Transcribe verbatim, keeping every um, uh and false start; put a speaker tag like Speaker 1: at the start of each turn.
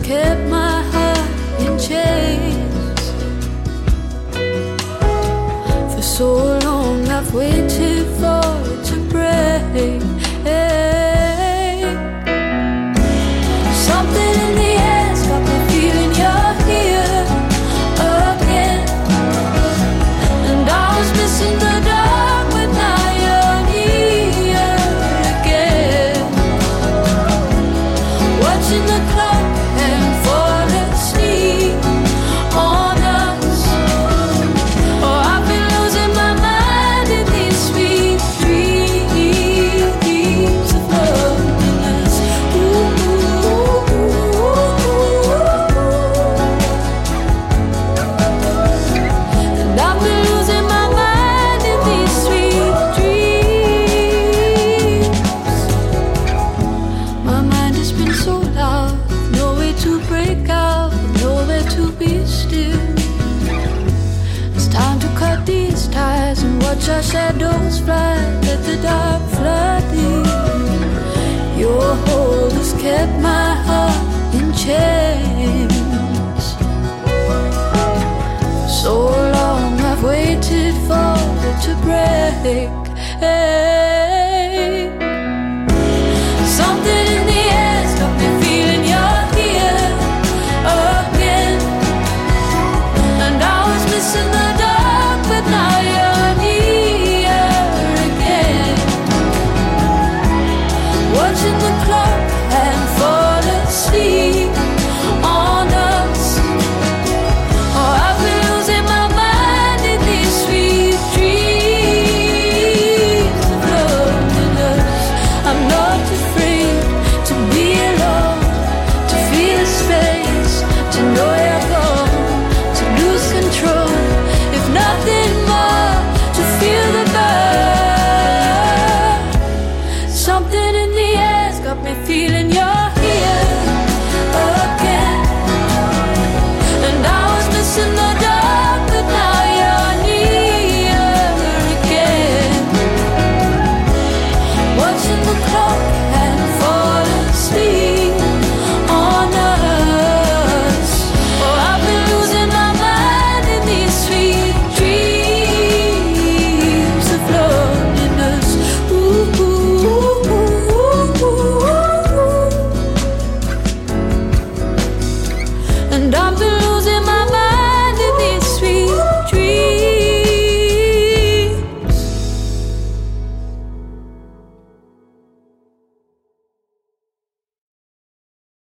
Speaker 1: kept my heart in chains. For so long I've waited for it to break. Something in the air's got me feeling you're here again. And I was missing the dark, but now you're here again. Watching the clock and fall asleep on us. Oh, I've been losing my mind in these sweet dreams of loneliness. Ooh, ooh, ooh. And I've been losing my mind in these sweet dreams. My mind has been so loud, no way to break out, nowhere to be still. It's time to cut these ties and watch our shadows fly. Let the dark flood in. Your hold has kept my heart in chains. So long I've waited for it to break.